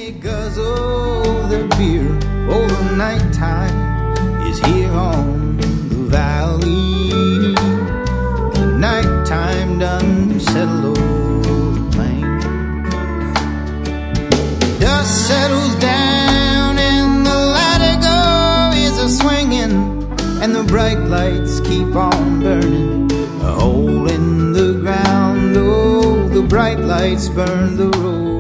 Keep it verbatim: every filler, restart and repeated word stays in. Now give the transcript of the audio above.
they guzzle their beer. Oh, the nighttime is here on the valley. The nighttime done settled over the plain. Dust settles down and the latigo is a swinging, and the bright lights keep on burning. A hole in the ground, oh, the bright lights burn the road.